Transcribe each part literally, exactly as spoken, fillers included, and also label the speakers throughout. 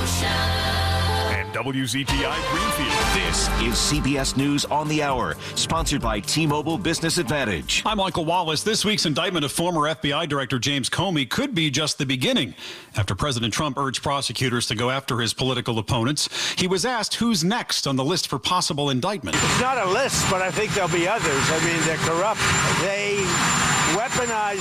Speaker 1: And W Z T I Greenfield.
Speaker 2: This is C B S News on the Hour, sponsored by T-Mobile Business Advantage.
Speaker 3: I'm Michael Wallace. This week's indictment of former F B I Director James Comey could be just the beginning. After President Trump urged prosecutors to go after his political opponents, he was asked who's next on the list for possible indictment.
Speaker 4: It's not a list, but I think there'll be others. I mean, they're corrupt. They weaponized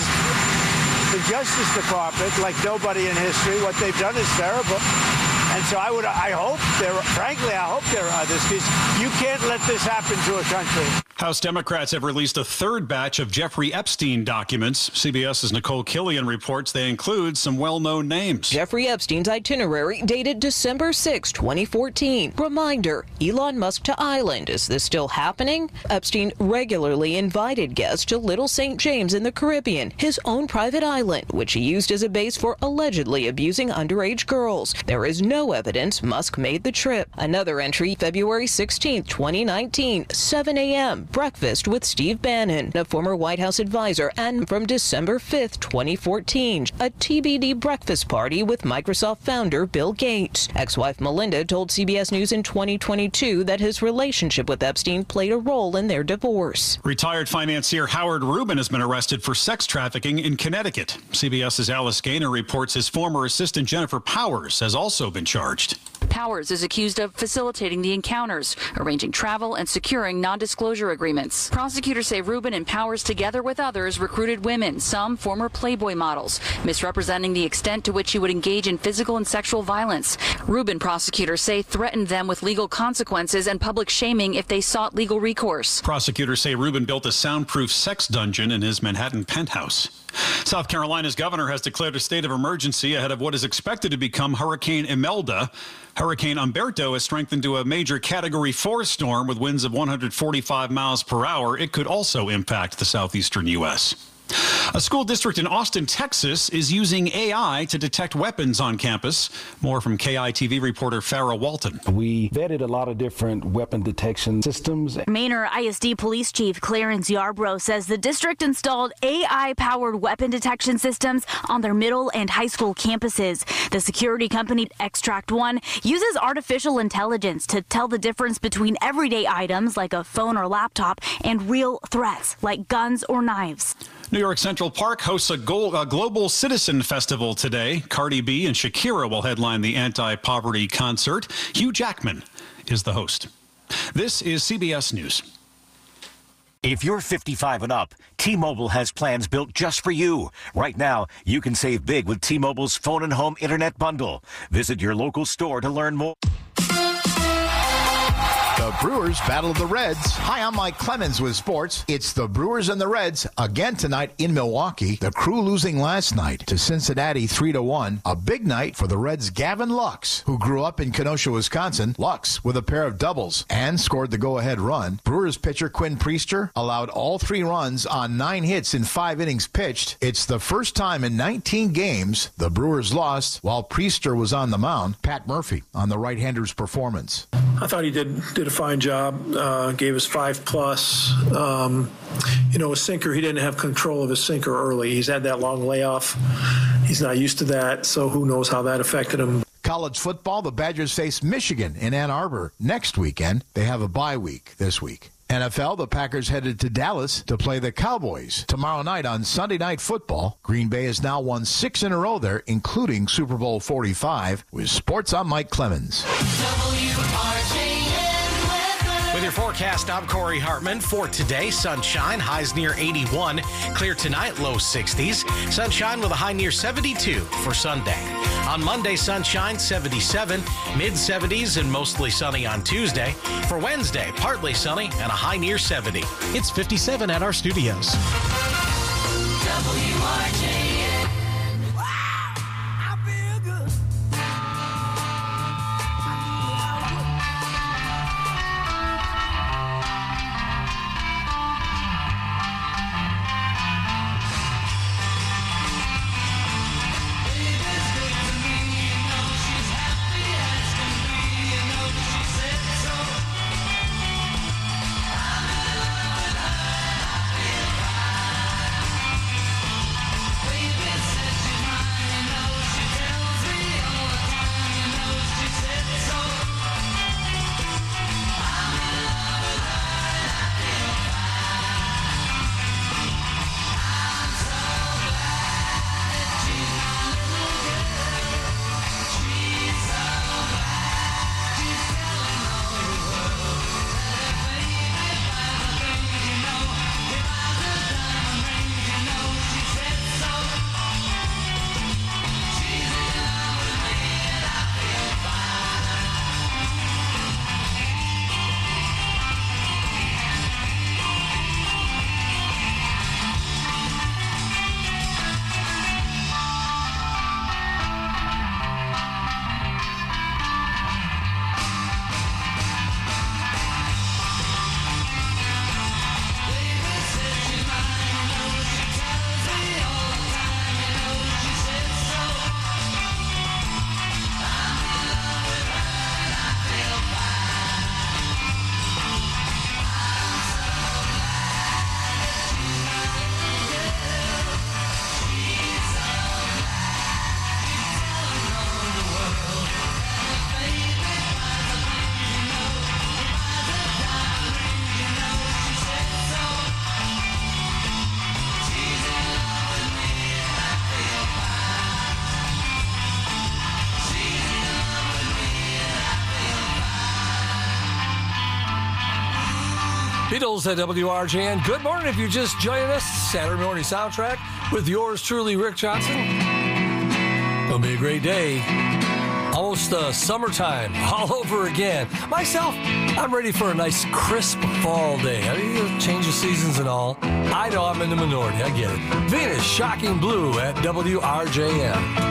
Speaker 4: the Justice Department like nobody in history. What they've done is terrible. And so I would, I hope there, frankly, I hope there are others, because you can't let this happen to a country.
Speaker 3: House Democrats have released a third batch of Jeffrey Epstein documents. CBS's Nicole Killian reports they include some well-known names.
Speaker 5: Jeffrey Epstein's itinerary dated December sixth, twenty fourteen. Reminder, Elon Musk to Island. Is this still happening? Epstein regularly invited guests to Little Saint James in the Caribbean, his own private island, which he used as a base for allegedly abusing underage girls. There is no evidence Musk made the trip. Another entry, February sixteenth, twenty nineteen, seven a.m., breakfast with Steve Bannon, a former White House advisor, and from December fifth, twenty fourteen, a T B D breakfast party with Microsoft founder Bill Gates. Ex-wife Melinda told C B S News in twenty twenty-two that his relationship with Epstein played a role in their divorce.
Speaker 3: Retired financier Howard Rubin has been arrested for sex trafficking in Connecticut. CBS's Alice Gaynor reports his former assistant Jennifer Powers has also been charged.
Speaker 6: Powers is accused of facilitating the encounters, arranging travel, and securing non-disclosure agreements. Prosecutors say Rubin and Powers, together with others, recruited women, some former Playboy models, misrepresenting the extent to which he would engage in physical and sexual violence. Rubin prosecutors say threatened them with legal consequences and public shaming if they sought legal recourse.
Speaker 3: Prosecutors say Rubin built a soundproof sex dungeon in his Manhattan penthouse. South Carolina's governor has declared a state of emergency ahead of what is expected to become Hurricane Imelda. Hurricane Umberto has strengthened to a major Category four storm with winds of one hundred forty-five miles per hour. It could also impact the southeastern U S A school district in Austin, Texas, is using A I to detect weapons on campus. More from K I T V reporter Farrah Walton.
Speaker 7: We vetted a lot of different weapon detection systems.
Speaker 8: Manor I S D Police Chief Clarence Yarbrough says the district installed A I-powered weapon detection systems on their middle and high school campuses. The security company Extract One uses artificial intelligence to tell the difference between everyday items like a phone or laptop and real threats like guns or knives.
Speaker 3: New York Central Park hosts a, goal, a global citizen festival today. Cardi B and Shakira will headline the anti-poverty concert. Hugh Jackman is the host. This is C B S News.
Speaker 2: If you're fifty-five and up, T-Mobile has plans built just for you. Right now, you can save big with T-Mobile's phone and home internet bundle. Visit your local store to learn more.
Speaker 9: The Brewers battle the Reds. Hi, I'm Mike Clemens with sports. It's the Brewers and the Reds again tonight in Milwaukee. The Crew losing last night to Cincinnati three to one. A big night for the Reds' Gavin Lux, who grew up in Kenosha, Wisconsin. Lux with a pair of doubles and scored the go-ahead run. Brewers pitcher Quinn Priester allowed all three runs on nine hits in five innings pitched. It's the first time in nineteen games the Brewers lost while Priester was on the mound. Pat Murphy on the right-hander's performance.
Speaker 10: I thought he did did a fine job, uh, gave us five plus. Um, you know, a sinker, he didn't have control of his sinker early. He's had that long layoff. He's not used to that, so who knows how that affected him.
Speaker 9: College football, the Badgers face Michigan in Ann Arbor next weekend. They have a bye week this week. N F L, the Packers headed to Dallas to play the Cowboys tomorrow night on Sunday Night Football. Green Bay has now won six in a row there, including Super Bowl forty-five. With sports, I'm Mike Clemens.
Speaker 11: With your forecast, I'm Corey Hartman. For today, sunshine, highs near eighty-one. Clear tonight, low sixties. Sunshine with a high near seventy-two for Sunday. On Monday, sunshine, seventy-seven. mid-seventies and mostly sunny on Tuesday. For Wednesday, partly sunny and a high near seventy. It's fifty-seven at our studios.
Speaker 12: W R J N. Beatles at W R J N. Good morning if you're just joining us. Saturday morning soundtrack with yours truly, Rick Johnson. It'll be a great day. Almost uh, summertime all over again. Myself, I'm ready for a nice crisp fall day. I mean, change of seasons and all. I know I'm in the minority. I get it. Venus, Shocking Blue at W R J N.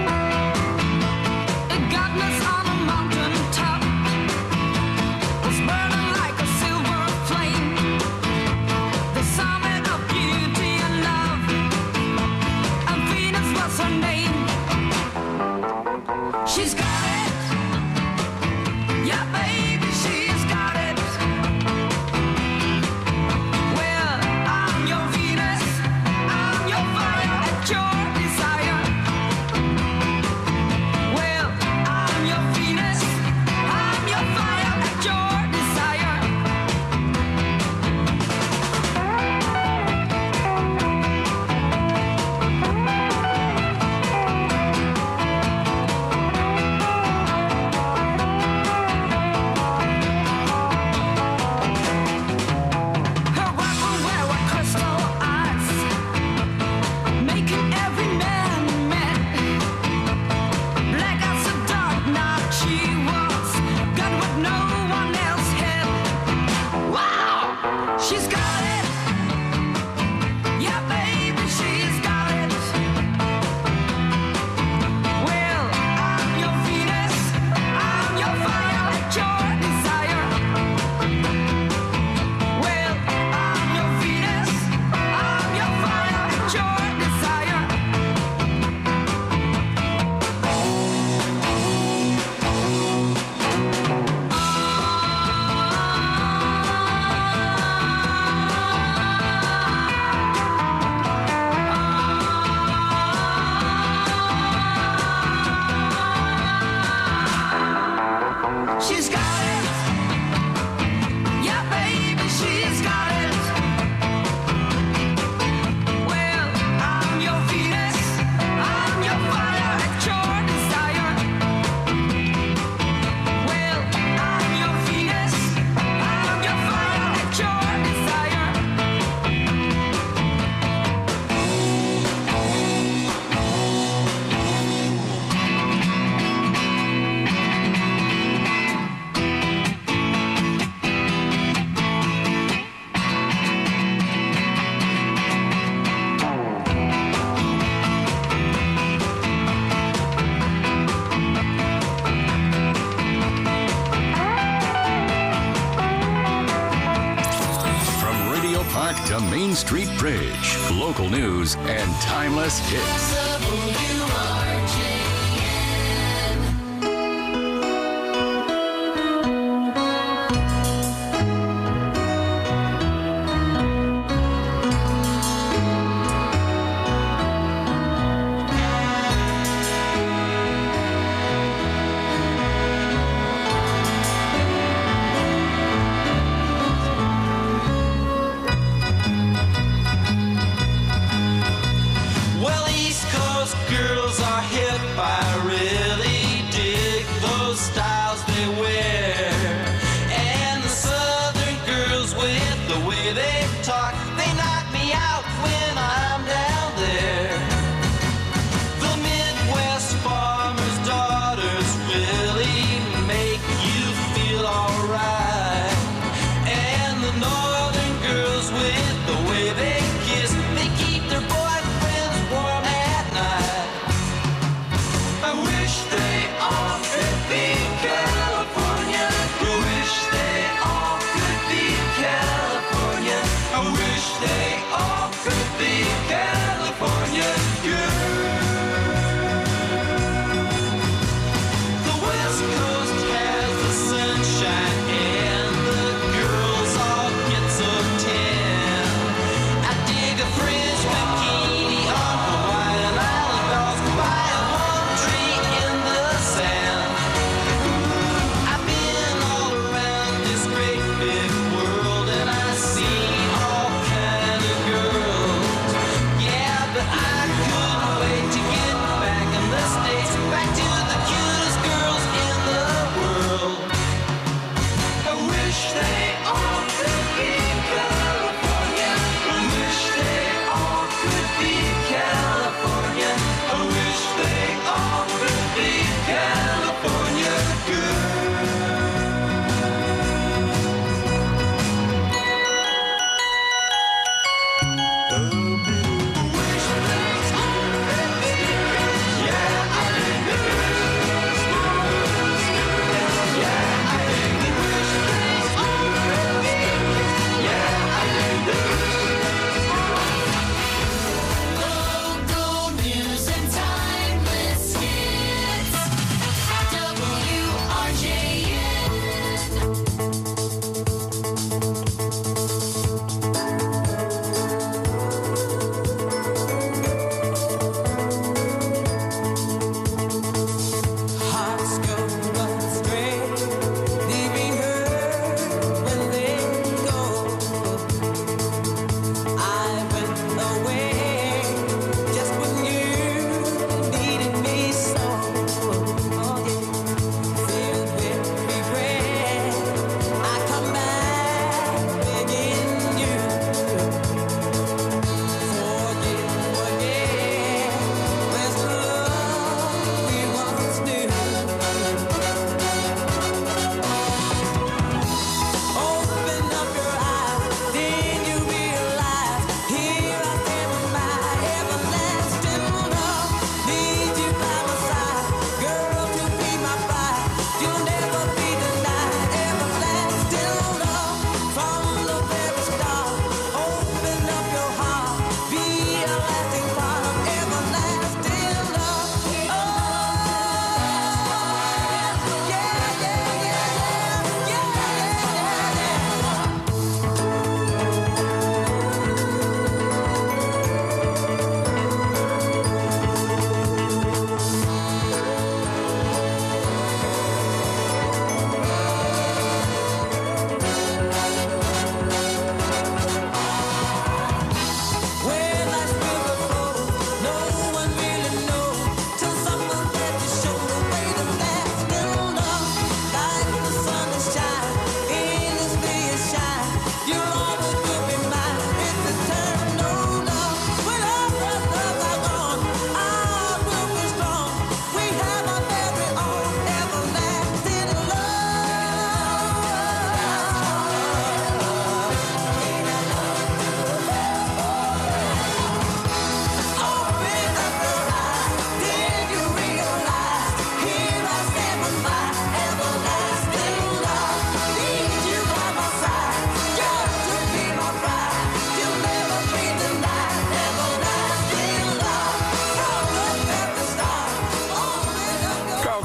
Speaker 13: She's got it. Yeah, baby, she's got it. Well, I'm your Venus. I'm your fire at your desire. Well, I'm your Venus. I'm your fire at your desire. She's got it. Yeah, baby, she's got it. Well, I'm your Venus. I'm your fire at your desire. Well, I'm your Venus. I'm your fire at your desire. She's got it. Yeah, baby, she's got it. Well, I'm your Venus. I'm your fire at your desire. Well, I'm your Venus. I'm your fire at your desire.
Speaker 1: From Radio Park to Main Street Bridge, local news and timeless hits.
Speaker 13: Well, East Coast girl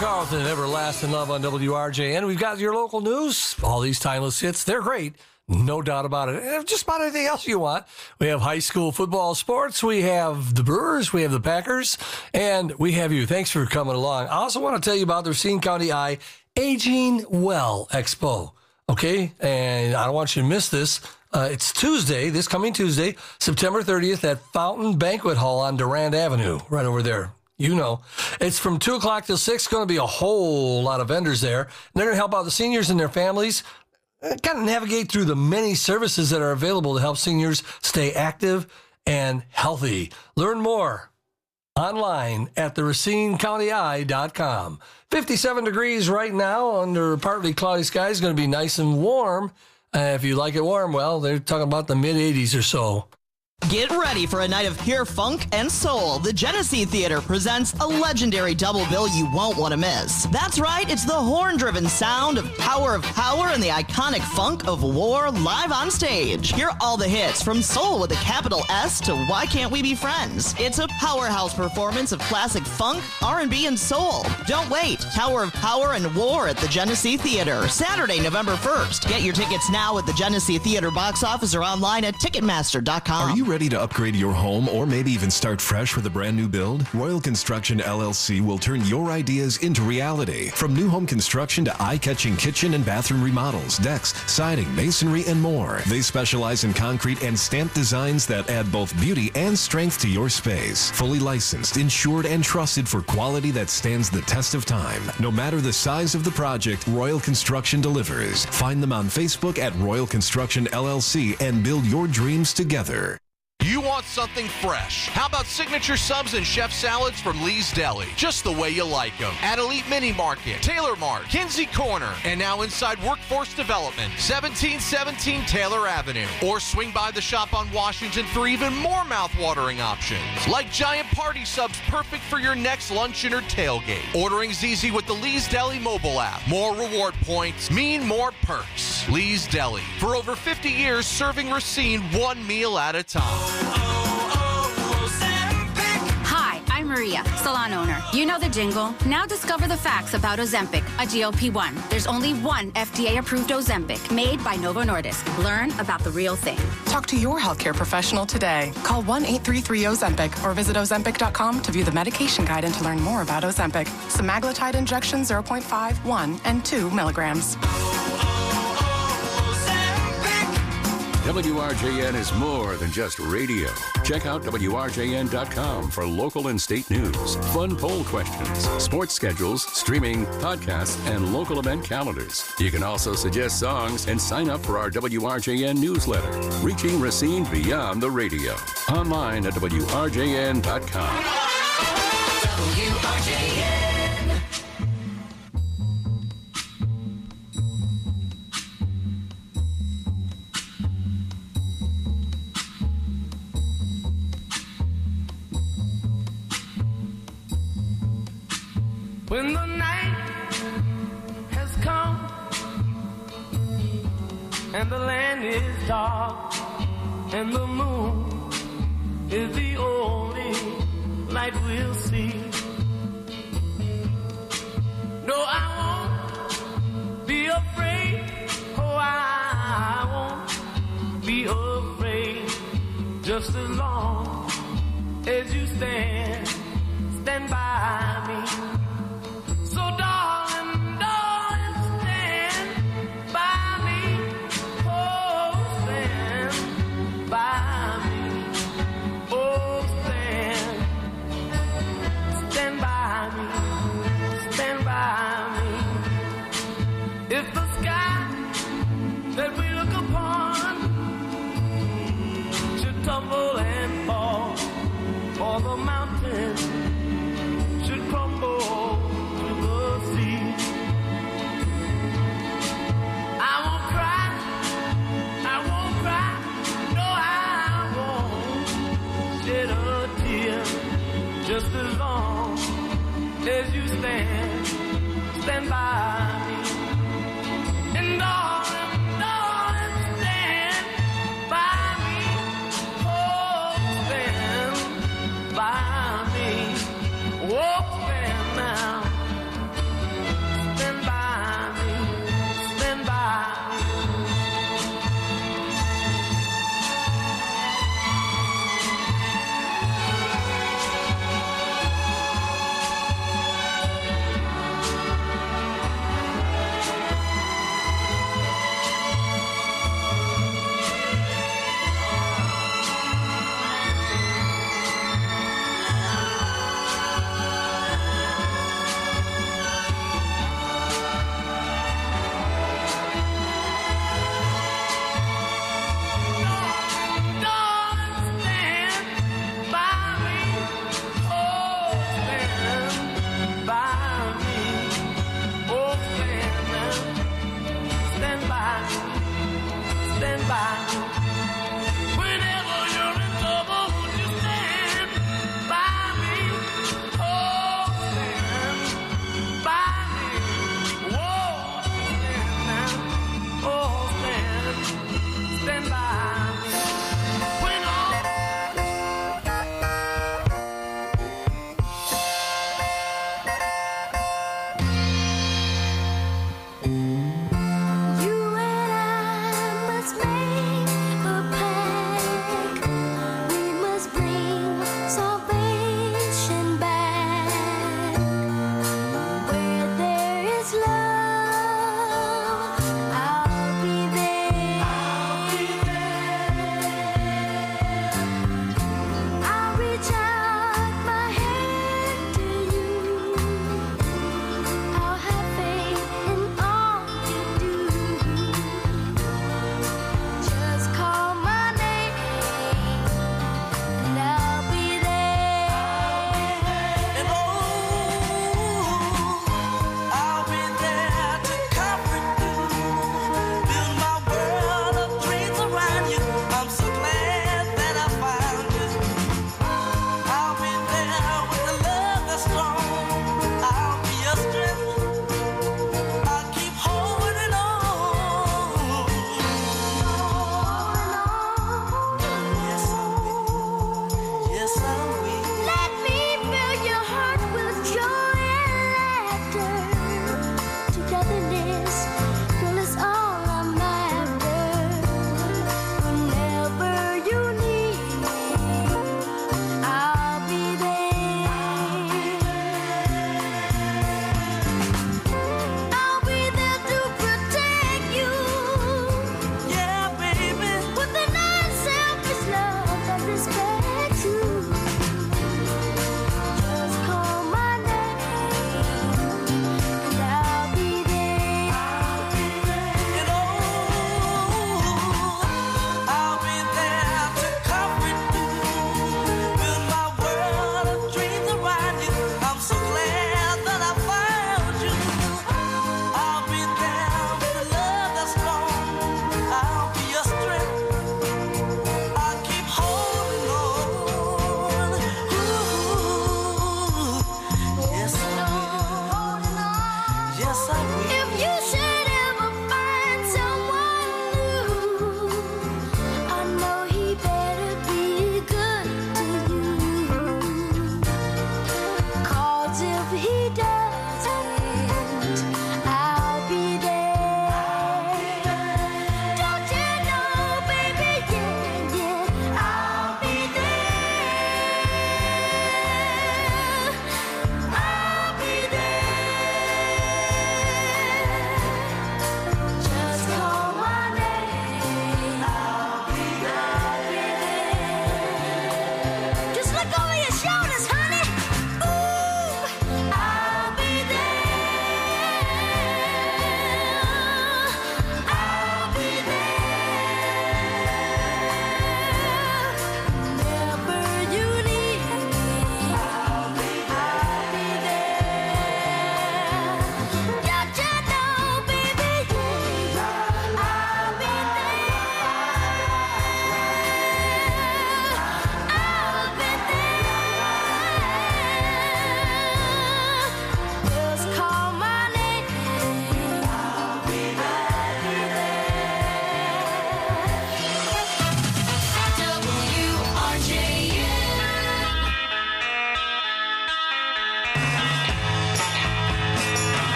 Speaker 12: Carlton, Everlasting Love on W R J N. We've got your local news. All these timeless hits, they're great. No doubt about it. And just about anything else you want. We have high school football sports. We have the Brewers. We have the Packers. And we have you. Thanks for coming along. I also want to tell you about the Racine County Eye Aging Well Expo. Okay? And I don't want you to miss this. Uh, it's Tuesday, this coming Tuesday, September thirtieth at Fountain Banquet Hall on Durand Avenue, right over there. You know. It's from two o'clock till six. Going to be a whole lot of vendors there. And they're going to help out the seniors and their families uh, kind of navigate through the many services that are available to help seniors stay active and healthy. Learn more online at the racine county eye dot com. fifty-seven degrees right now under partly cloudy skies. Going to be nice and warm. Uh, if you like it warm, well, they're talking about the mid eighties or so.
Speaker 14: Get ready for a night of pure funk and soul. The Genesee Theater presents a legendary double bill you won't want to miss. That's right, it's the horn-driven sound of Tower of Power and the iconic funk of War live on stage. Hear all the hits from Soul with a capital S to Why Can't We Be Friends? It's a powerhouse performance of classic funk, R and B, and soul. Don't wait. Tower of Power and War at the Genesee Theater, Saturday, November first. Get your tickets now at the Genesee Theater box office or online at ticketmaster dot com.
Speaker 15: Are you ready to upgrade your home or maybe even start fresh with a brand new build? Royal Construction L L C will turn your ideas into reality. From new home construction to eye-catching kitchen and bathroom remodels, decks, siding, masonry, and more. They specialize in concrete and stamped designs that add both beauty and strength to your space. Fully licensed, insured, and trusted for quality that stands the test of time. No matter the size of the project, Royal Construction delivers. Find them on Facebook at Royal Construction L L C and build your dreams together.
Speaker 16: You want something fresh? How about signature subs and chef salads from Lee's Deli? Just the way you like them. At Elite Mini Market, Taylor Mart, Kinsey Corner, and now inside Workforce Development, seventeen seventeen Taylor Avenue. Or swing by the shop on Washington for even more mouth-watering options. Like giant party subs perfect for your next luncheon or tailgate. Ordering's easy with the Lee's Deli mobile app. More reward points mean more perks. Lee's Deli. For over fifty years, serving Racine one meal at a time.
Speaker 17: Hi, I'm Maria, salon owner. You know the jingle. Now discover the facts about Ozempic, a G L P one. There's only one F D A-approved Ozempic made by Novo Nordisk. Learn about the real thing.
Speaker 18: Talk to your healthcare professional today. Call one eight three three Ozempic or visit ozempic dot com to view the medication guide and to learn more about Ozempic. Semaglutide injection zero point five, one, and two milligrams.
Speaker 1: W R J N is more than just radio. Check out W R J N dot com for local and state news, fun poll questions, sports schedules, streaming, podcasts, and local event calendars. You can also suggest songs and sign up for our W R J N newsletter, reaching Racine beyond the radio. Online at W R J N dot com.
Speaker 13: W R J N. When the night has come and the land is dark and the moon is the only light we'll see. No, I won't be afraid. Oh, I won't be afraid. Just as long as you stand, stand by me. So darling, darling, stand by me. Oh, stand by me. Oh, stand, stand by me. Stand by me. If the sky that we look upon should tumble and fall, or the mountain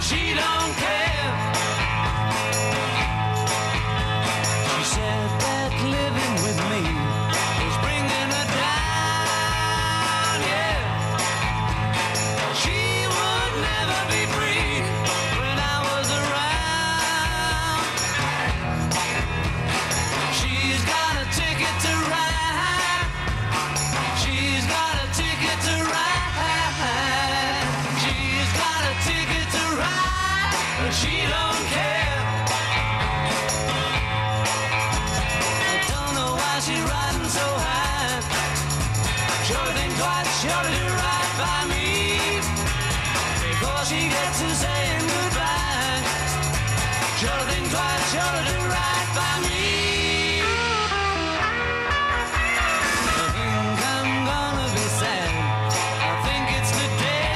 Speaker 13: she don't care. She said that living with me was bringing her down, yeah. She would never be free when I was around. She's got a ticket to ride. She's got a ticket to ride. She's got a ticket to ride, but she don't care. I don't know why she's riding so high. Sure think twice, sure to do right by me before she gets to saying goodbye. Sure think twice, sure to do right by me. I think I'm gonna be sad. I think it's the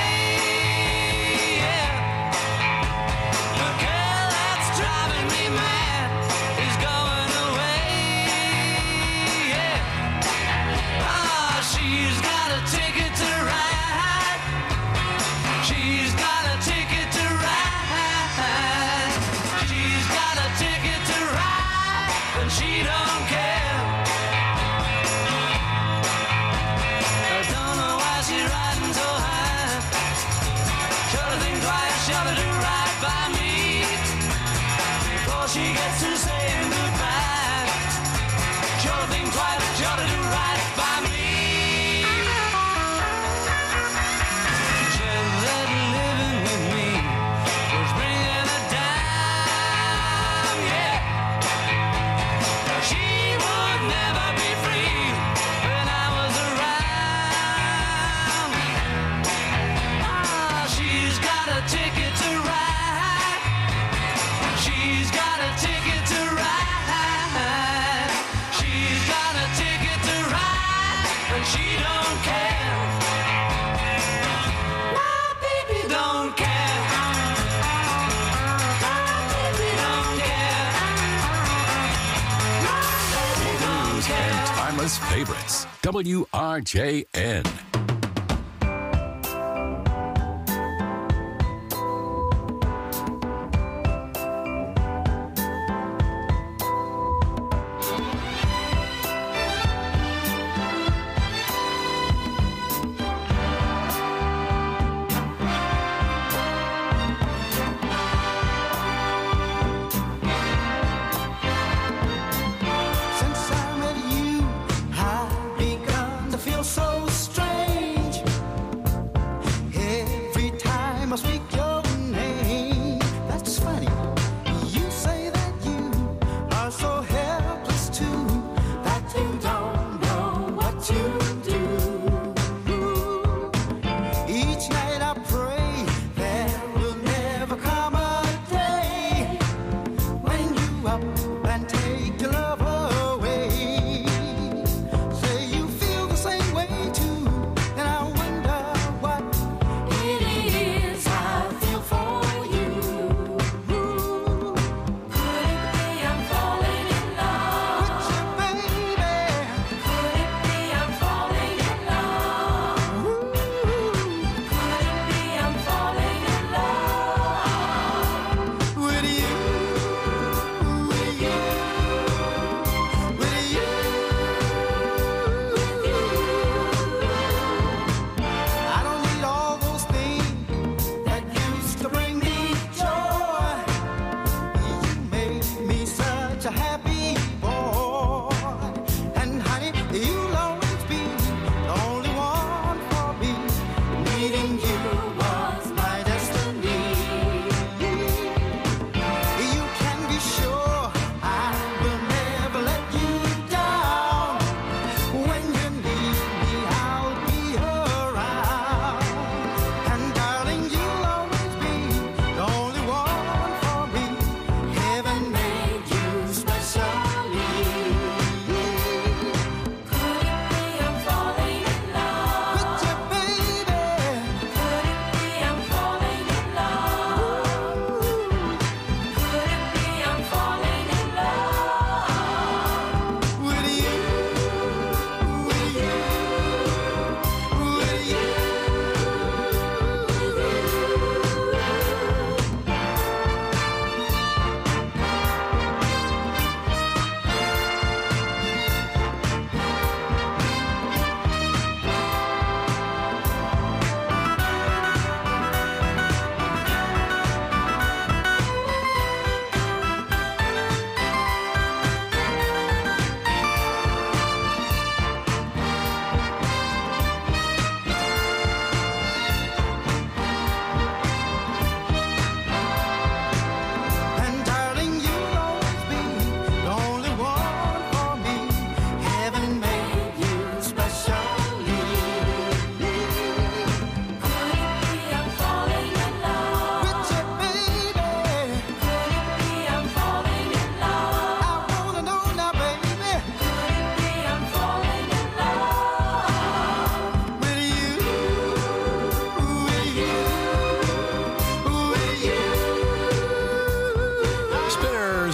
Speaker 13: day, yeah. The girl that's driving me mad is going away, yeah. Ah, she's got a ticket to ride. She's got a ticket to ride. She's got a ticket to ride, but she don't care. I don't know why she's riding so high. Sure to think twice, sure to do right by me before she gets to saying goodbye. Sure to think twice, sure to do right by me. She said that living with me was bringing her down, yeah. She would never be free when I was around. Ah, she's got a ticket to ride. She's got a ticket to ride. She's got a ticket to ride, but she don't care. My baby don't care. My baby don't care. My baby don't
Speaker 1: News
Speaker 13: care.
Speaker 1: and timeless favorites. W R J N.
Speaker 13: Since I met you, I've begun to feel so strange.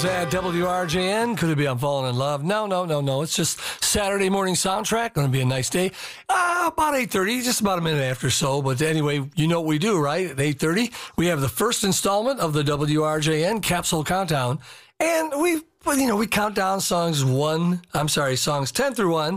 Speaker 12: Rose at W R J N. Could it be I'm falling in love? No, no, no, no. It's just Saturday morning soundtrack. Going to be a nice day. Uh, about eight thirty, just about a minute after so. But anyway, you know what we do, right? At eight thirty, we have the first installment of the W R J N Capsule Countdown. And we, well, you know, we count down songs one, I'm sorry, songs ten through one.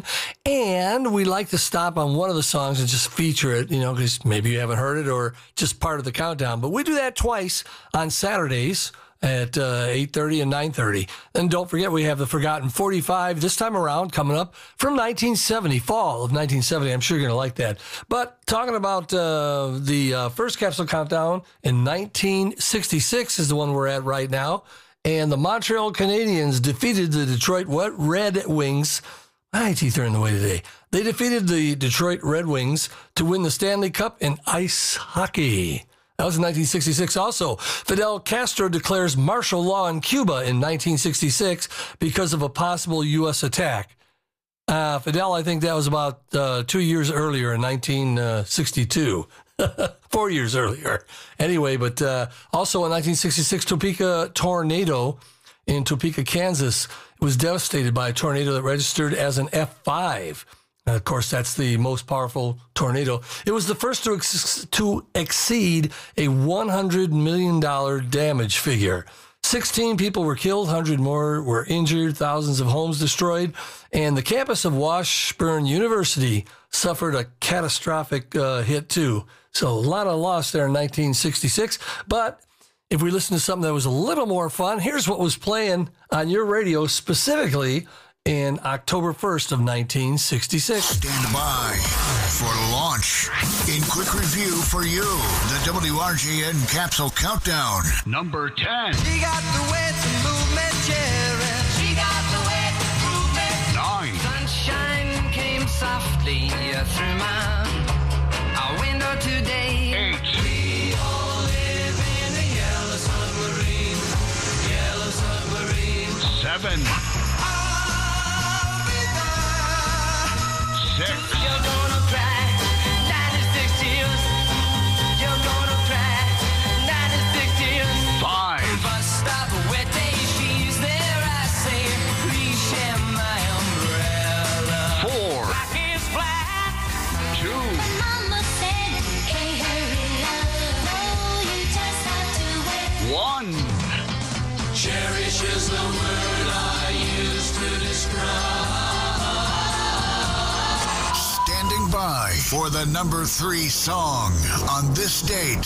Speaker 12: And we like to stop on one of the songs and just feature it, you know, because maybe you haven't heard it or just part of the countdown. But we do that twice on Saturdays at uh, eight thirty and nine thirty. And don't forget, we have the Forgotten forty-five this time around coming up from nineteen seventy, fall of nineteen seventy. I'm sure you're going to like that. But talking about uh, the uh, first capsule countdown in nineteen sixty-six is the one we're at right now. And the Montreal Canadiens defeated the Detroit Red Wings. My teeth are in the way today. They defeated the Detroit Red Wings to win the Stanley Cup in ice hockey. That was in nineteen sixty-six also. Fidel Castro declares martial law in Cuba in nineteen sixty-six because of a possible U S attack. Uh, Fidel, I think that was about uh, two years earlier in nineteen sixty-two. Four years earlier. Anyway, but uh, also in nineteen sixty-six, Topeka tornado in Topeka, Kansas was devastated by a tornado that registered as an F five. Uh, of course, that's the most powerful tornado. It was the first to ex- to exceed a one hundred million dollars damage figure. sixteen people were killed, one hundred more were injured, thousands of homes destroyed, and the campus of Washburn University suffered a catastrophic uh, hit too. So a lot of loss there in nineteen sixty-six. But if we listen to something that was a little more fun, here's what was playing on your radio specifically in October first of nineteen sixty-six.
Speaker 19: Stand by for launch. In quick review for you, the W R J N Capsule Countdown. Number ten.
Speaker 13: She got the way to movement, Jerry. She got the way to movement.
Speaker 19: Nine.
Speaker 13: Sunshine came softly through my our window today.
Speaker 19: Eight.
Speaker 13: We all live in a yellow submarine. Yellow submarine.
Speaker 19: Seven. Six.
Speaker 13: You're gonna cry ninety-six tears. You're gonna cry ninety-six tears.
Speaker 19: Five.
Speaker 13: Bus stop, a wet day, she's there. I say, please share my umbrella.
Speaker 19: Four.
Speaker 13: Rock is flat.
Speaker 19: Two.
Speaker 13: Mama said, hey, hurry up. Oh, you just have to wait.
Speaker 19: One.
Speaker 13: Cherish is the word I use to describe.
Speaker 19: Standing by for the number three song on this date.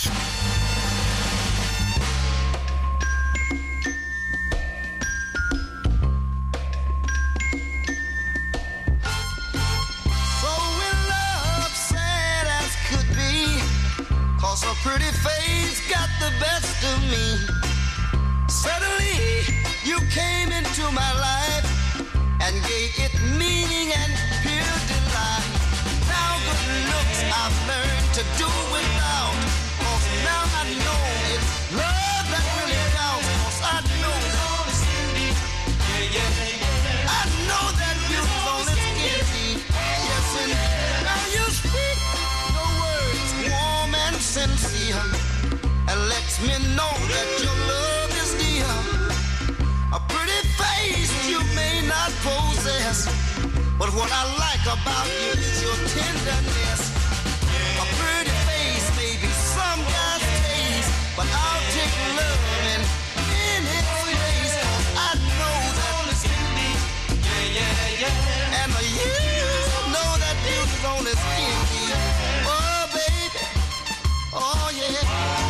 Speaker 13: So in love, sad as could be, 'cause her pretty face got the best of me. Suddenly, you came into my life and gave it meaning and pure delight. Now good looks I've learned to do without, 'cause now I know it's love that really counts, 'cause I know I know that beauty's on its skin deep. Yes, and now you speak your words warm and sincere, and lets me know that your love is dear. A pretty face you may not possess, but what I like about you is your tenderness. A pretty face may be some guy's taste, but I'll take love and in its place. I know that. Yeah, yeah, yeah. And you know that beauty's on its skin deep. Oh, baby. Oh, yeah.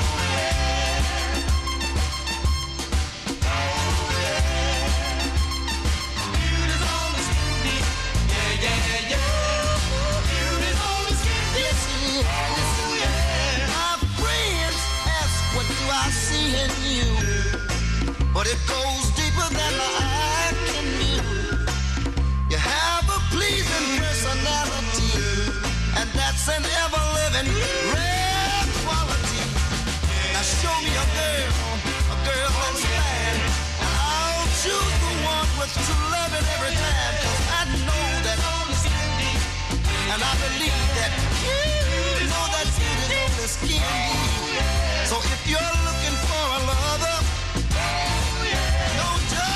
Speaker 13: But it goes deeper than the eye can view. You have a pleasing personality, and that's an ever-living rare quality. Now show me a girl, a girl that's fine, and I'll choose the one with true love in every time. 'Cause I know that, and I believe that you know that beauty's on the skin deep. So if you're looking for a lover, no doubt.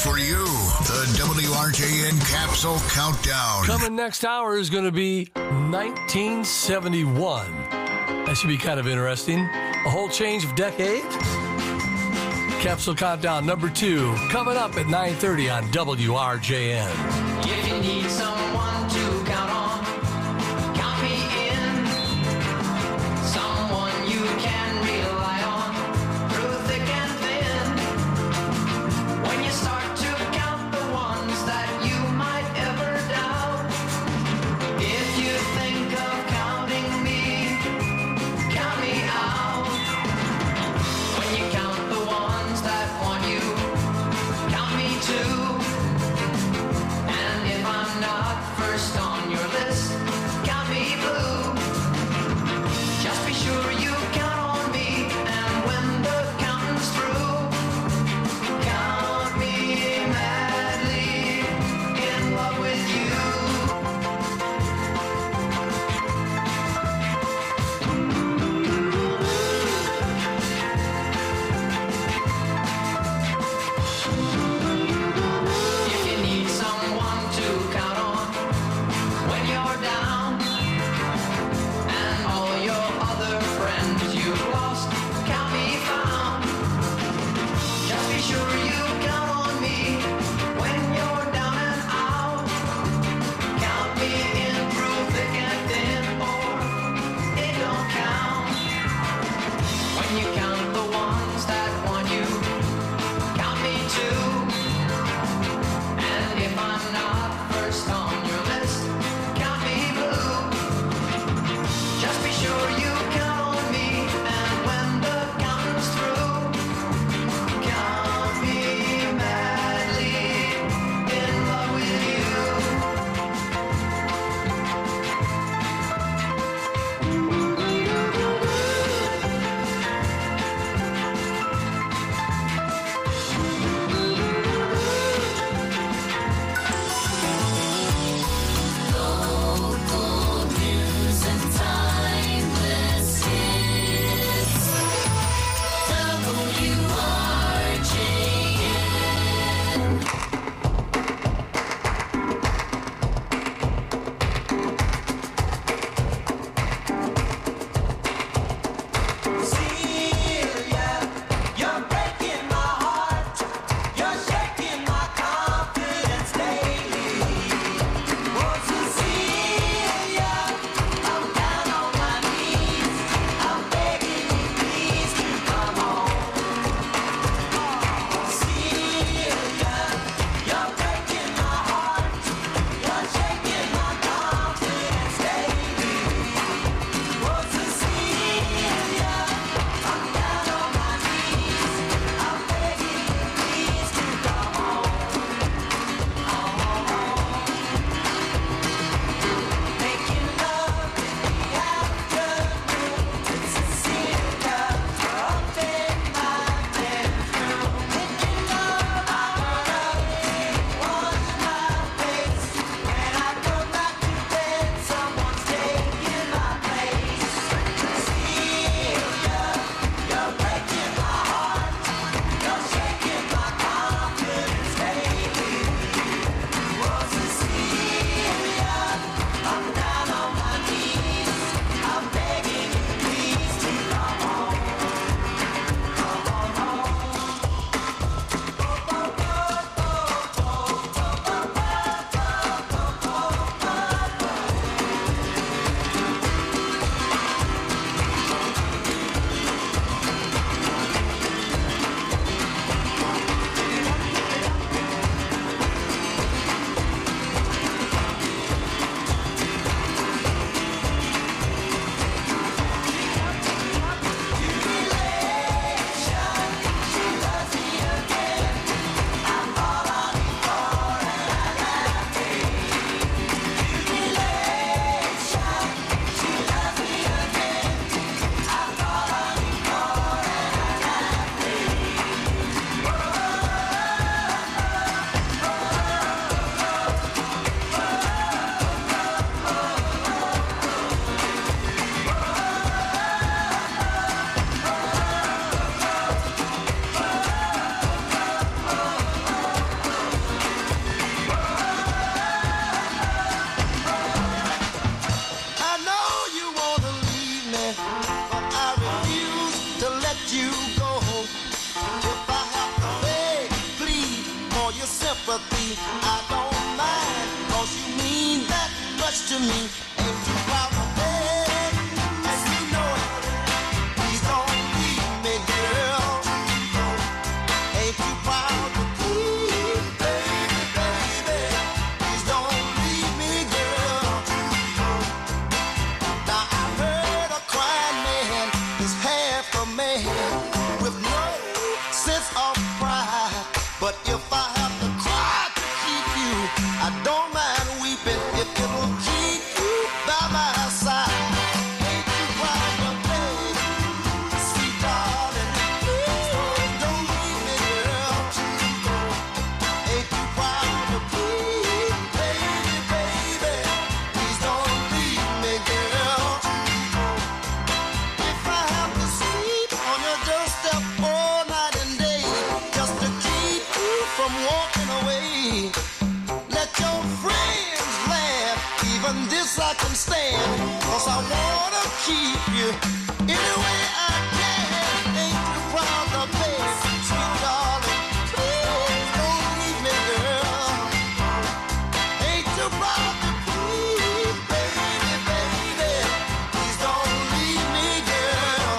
Speaker 19: for you. The W R J N Capsule Countdown.
Speaker 12: Coming next hour is going to be nineteen seventy-one. That should be kind of interesting. A whole change of decade. Capsule Countdown number two coming up at nine thirty on W R J N.
Speaker 13: If you need someone to count on, count me in. Someone you can rely on through thick and thin. When you start to count the ones that you might ever doubt, if you think of counting me, count me out. When you count the ones that want you, count me too. And if I'm not first I don't mind, 'cause you mean that much to me. Ain't too proud to beg, and you know it. Please don't leave me, girl. Ain't too proud to keep, baby, baby. Please don't leave me, girl. Now I heard a crying man is half a man with no sense of pride. But if I have to cry to keep you, I don't mind weeping if it'll keep you by my side. Ain't you proud of me, sweet darling? Please don't leave me, girl. Ain't you proud of me, baby, baby? Please don't leave me, girl. If I have to sleep on your doorstep all night and day just to keep you from walking away, let your friends laugh, even this I can stand, 'cause I wanna keep you any way I can. Ain't you proud of me, sweet darling? Please don't leave me, girl. Ain't you proud to keep, baby, baby? Please don't leave me, girl.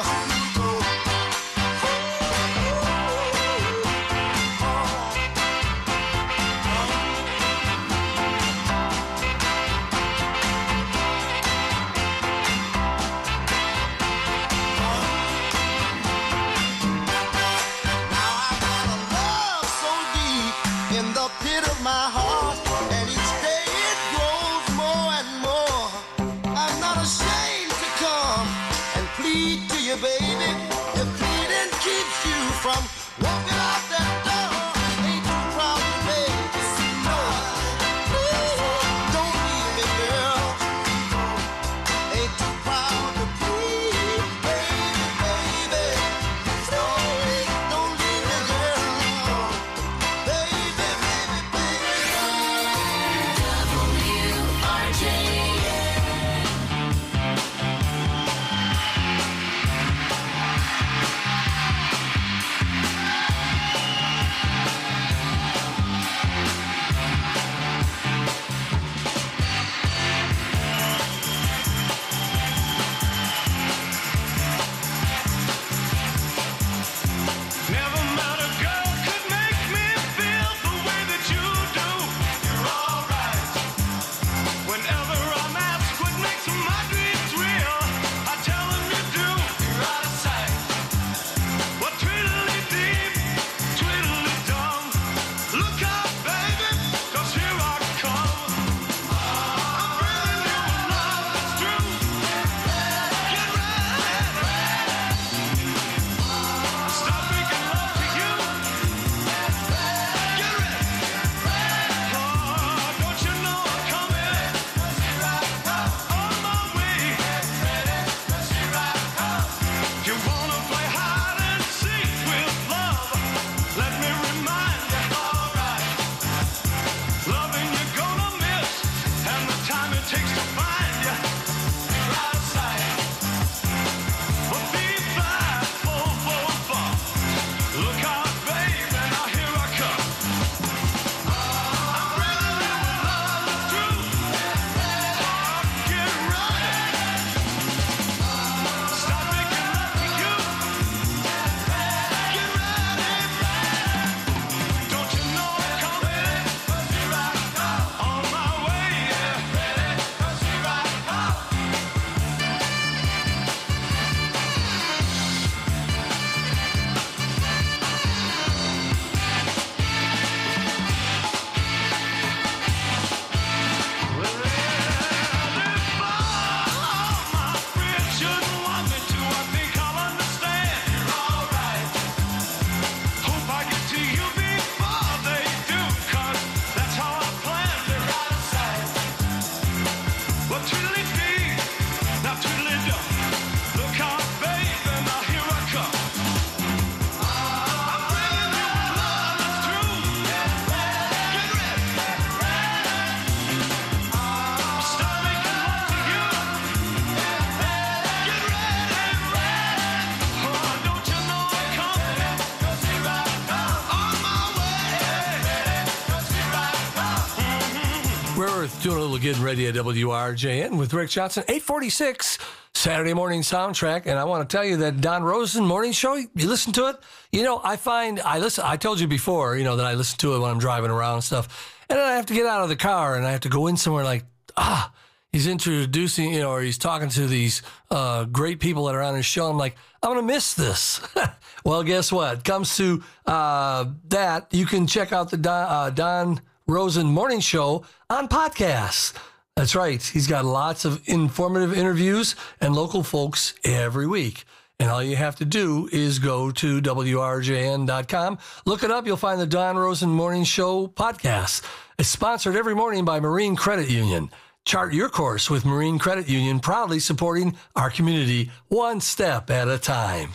Speaker 12: We're doing a little getting ready at W R J N with Rick Johnson. eight forty-six, Saturday morning soundtrack. And I want to tell you that Don Rosen morning show, you listen to it. You know, I find, I listen, I told you before, you know, that I listen to it when I'm driving around and stuff. And then I have to get out of the car and I have to go in somewhere like, ah, he's introducing, you know, or he's talking to these uh, great people that are on his show. I'm like, I'm going to miss this. Well, guess what? Comes to uh, that, you can check out the Don, uh, Don Rosen morning show on podcasts. That's right. He's got lots of informative interviews and local folks every week. And all you have to do is go to W R J N dot com. Look it up. You'll find the Don Rosen Morning Show podcast. It's sponsored every morning by Marine Credit Union. Chart your course with Marine Credit Union, proudly supporting our community one step at a time.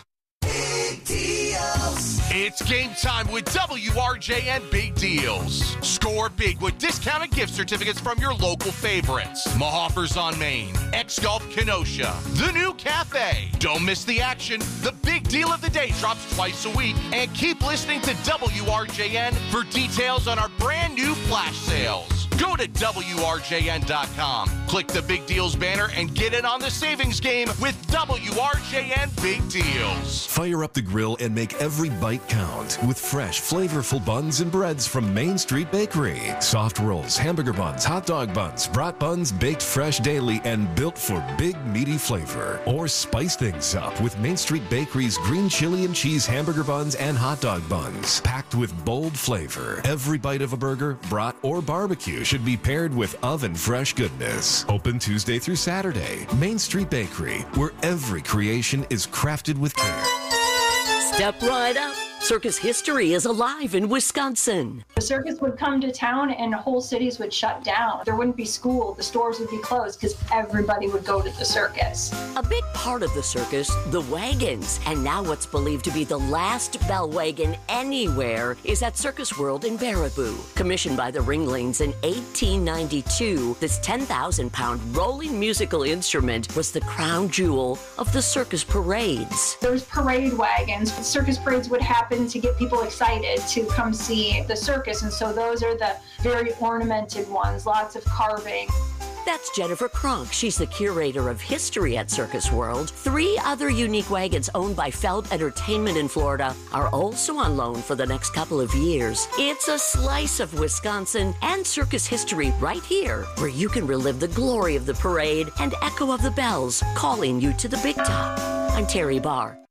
Speaker 16: It's game time with W R J N Big Deals. Score big with discounted gift certificates from your local favorites. Mahofers on Main, X-Golf Kenosha, The New Cafe. Don't miss the action. The big deal of the day drops twice a week. And keep listening to W R J N for details on our brand new flash sales. Go to W R J N dot com. Click the Big Deals banner and get in on the savings game with W R J N Big Deals.
Speaker 15: Fire up the grill and make every bite count with fresh, flavorful buns and breads from Main Street Bakery. Soft rolls, hamburger buns, hot dog buns, brat buns baked fresh daily and built for big, meaty flavor. Or spice things up with Main Street Bakery's green chili and cheese hamburger buns and hot dog buns, packed with bold flavor. Every bite of a burger, brat, or barbecue should be paired with oven fresh goodness. Open Tuesday through Saturday. Main Street Bakery, where every creation is crafted with care.
Speaker 20: Step right up. Circus history is alive in Wisconsin.
Speaker 21: The circus would come to town and whole cities would shut down. There wouldn't be school, the stores would be closed because everybody would go to the circus.
Speaker 20: A big part of the circus, the wagons. And now what's believed to be the last bell wagon anywhere is at Circus World in Baraboo. Commissioned by the Ringlings in eighteen ninety-two, this ten thousand pound rolling musical instrument was the crown jewel of the circus parades.
Speaker 21: There's parade wagons. Circus parades would happen to get people excited to come see the circus, and so those are the very ornamented ones, lots of carving.
Speaker 20: That's Jennifer Kronk. She's the curator of history at Circus World. Three other unique wagons owned by Feld Entertainment in Florida are also on loan for the next couple of years. It's a slice of Wisconsin and circus history right here, where you can relive the glory of the parade and echo of the bells calling you to the big top. I'm Terry Barr.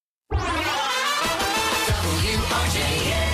Speaker 13: W R J N.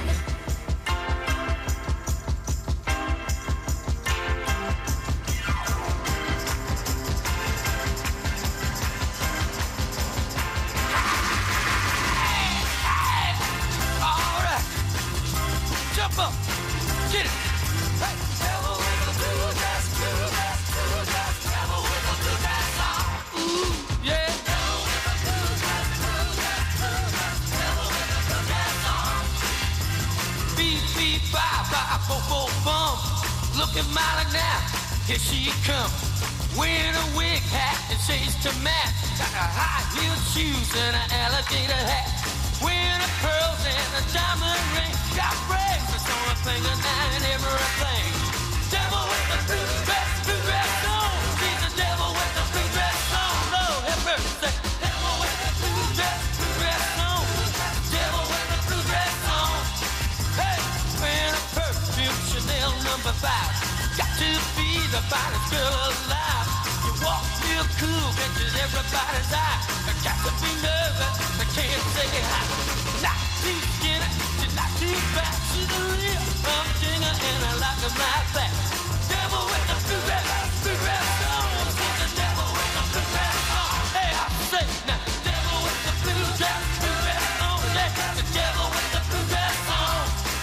Speaker 13: All right. Jump up. Get it. Hey. Devil with a blue dress, blue dress, blue dress. Devil with a blue dress on. Ooh, yeah. Devil with a blue dress, blue dress, blue dress. Devil with a blue dress on. Beep, beep, bye, bye, bo, bo, bum. Looking mighty now. Here she comes. Wearing a wig hat and shades to match. Got a high-heeled shoes and an alligator hat. Wearing a pearls and a diamond ring. Got bracelets on her finger now and everything. Devil with the blue dress, blue dress on. She's the devil with the blue dress on. Lord have mercy. Devil with the blue dress, blue dress on. Devil with the blue dress on. Hey, wearing a perfume Chanel number five. Got to be the finest girl alive. You walk real cool, catches everybody's eye. I got to be nervous, I can't say hi. Not too skinny, she's not too fat. She's a real humdinger and I like her like that. Devil with the blue dress, blue dress on. She's the devil with the blue dress on. Hey, I say now, devil with the blue dress, blue dress on. Yeah, the devil with the blue dress on.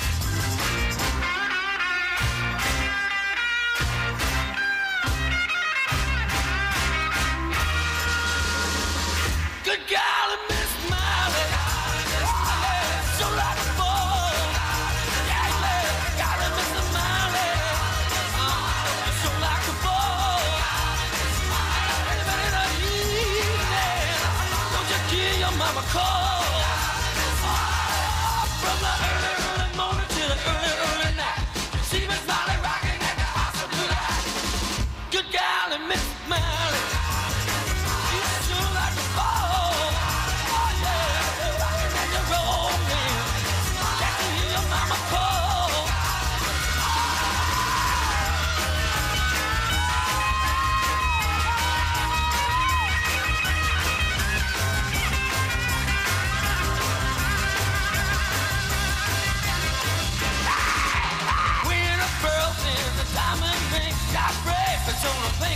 Speaker 13: Good golly, Miss Molly. So like a ball. Yeah, yeah, golly, Miss Molly. So like a ball. Anybody that evening, don't you hear your mama call? From the early, early morning to the early, early night. See Miss Molly rocking at the house of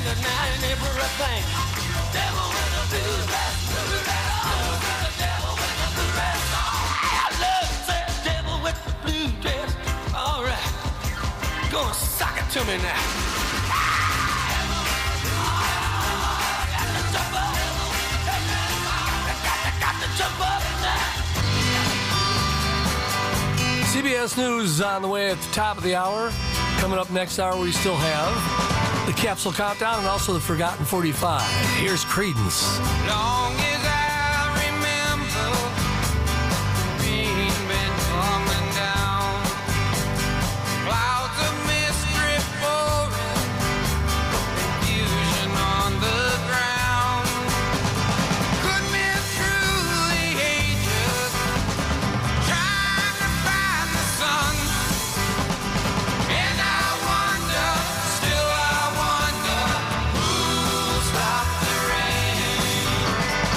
Speaker 13: a night and everything. Devil with a blue dress, blue dress. The devil with the blue dress. I love that devil with the blue dress. All right, gonna sock it to me now.
Speaker 12: C B S News on the way at the top of the hour. Coming up next hour, we still have the Capsule Countdown and also the Forgotten forty-five. Here's Creedence.
Speaker 13: Long as I remember, rain been coming down, clouds of mystery pouring, confusion on the ground. Could be through the ages, trying to find the sun. And I wonder, still I wonder, who'll stop the rain?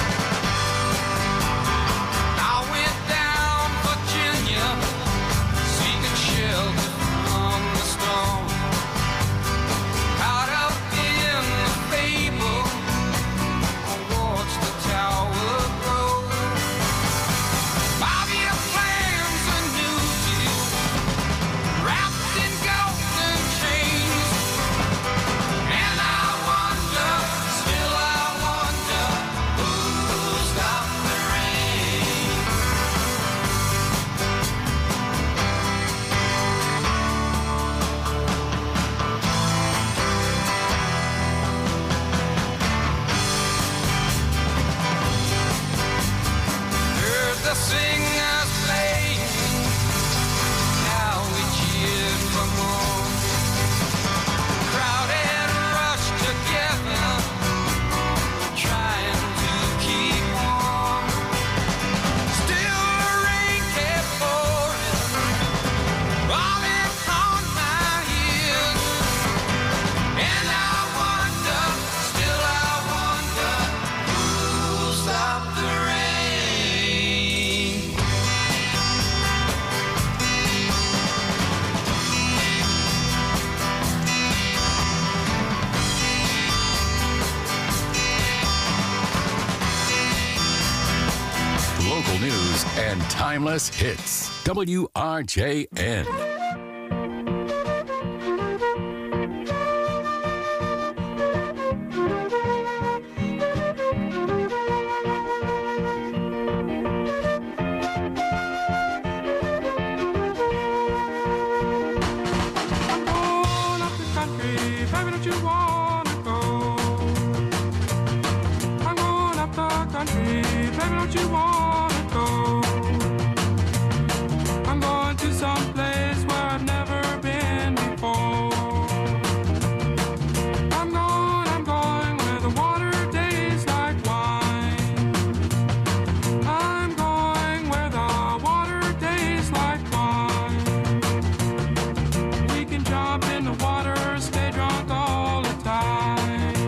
Speaker 13: I went down Virginia, seeking shelter from the storm. Out up in the fable, I watched the tower grow. Five-year plans, a new deal, wrapped in golden chains. And I wonder, still I wonder, who'll stop the rain? Heard the singers playing, now we cheered for more. Crowd had rushed together, trying to keep warm. Still the rain kept pouring, falling on my ears. And I wonder, still I wonder, who'll stop the rain?
Speaker 1: Local news and timeless hits. W R J N.
Speaker 13: Going up the country, baby, don't you wanna go? I'm going up the country, baby, don't you wanna go? I'm going to some place where I've never been before. I'm going, I'm going where the water tastes like wine. I'm going where the water tastes like wine. We can jump in the water, stay drunk all the time.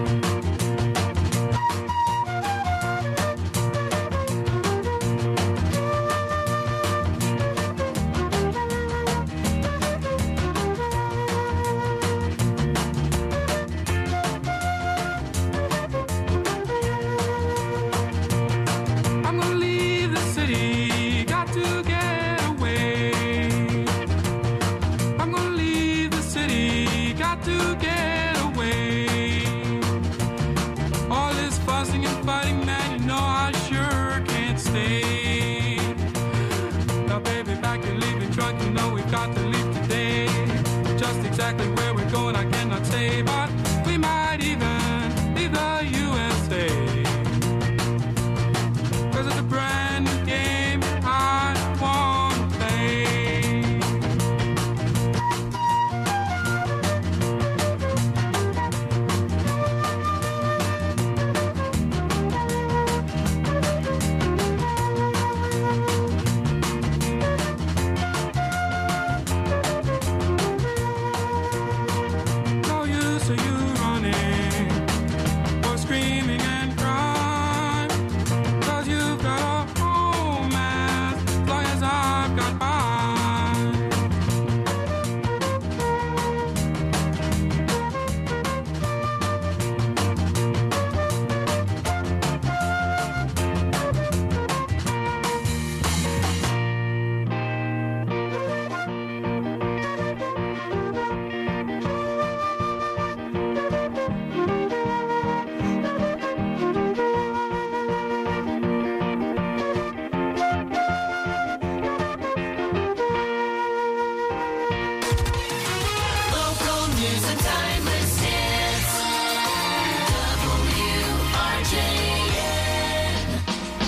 Speaker 13: I'm gonna leave the city, got to get away. I'm gonna leave the city, got to get away. All this fussing and fighting, man, you know I sure can't stay. Now, baby, back and leaving drunk, you know we've got to leave today. Just exactly where we're going, I cannot say, but we might even leave the U S A. Cause it's a brand new game I wanna play. No use of you running. news and timeless hits. W R J N.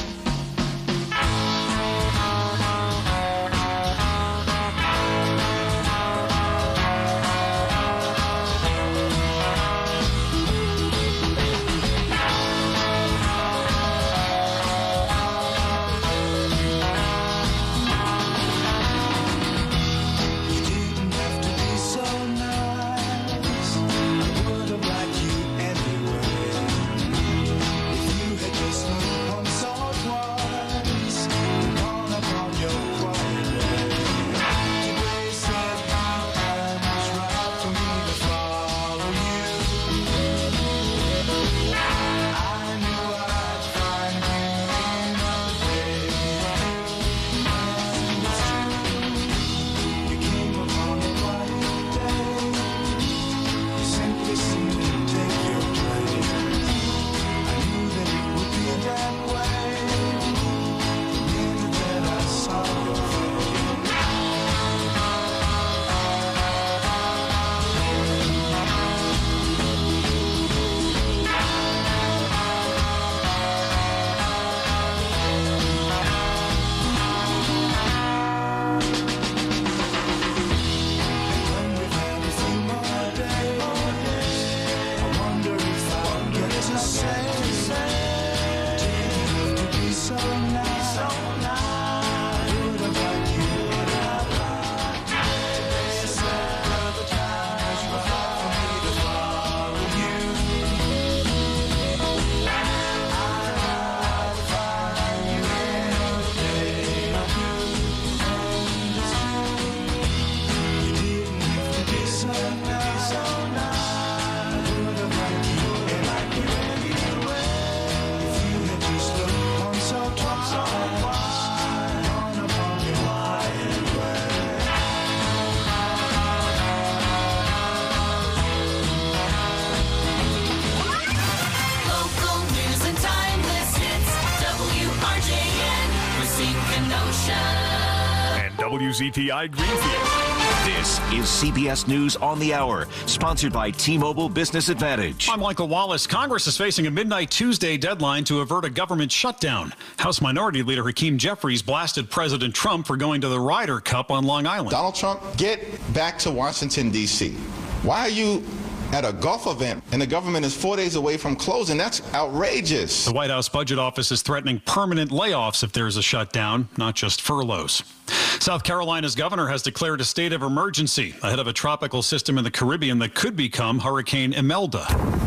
Speaker 2: And W Z T I Greenfield. This is C B S News on the Hour, sponsored by T-Mobile Business Advantage.
Speaker 3: I'm Michael Wallace. Congress is facing a midnight Tuesday deadline to avert a government shutdown. House Minority Leader Hakeem Jeffries blasted President Trump for going to the Ryder Cup on Long Island.
Speaker 4: Donald Trump, get back to Washington, D C Why are you at a golf event and the government is four days away from closing? That's outrageous.
Speaker 3: The White House Budget Office is threatening permanent layoffs if there's a shutdown, not just furloughs. South Carolina's governor has declared a state of emergency ahead of a tropical system in the Caribbean that could become Hurricane Imelda.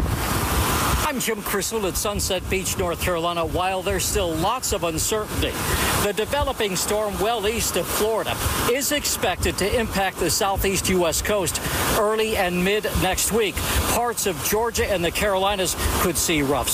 Speaker 22: I'm Jim Criswell at Sunset Beach, North Carolina. While there's still lots of uncertainty, the developing storm well east of Florida is expected to impact the southeast U S coast early and mid next week. Parts of Georgia and the Carolinas could see rough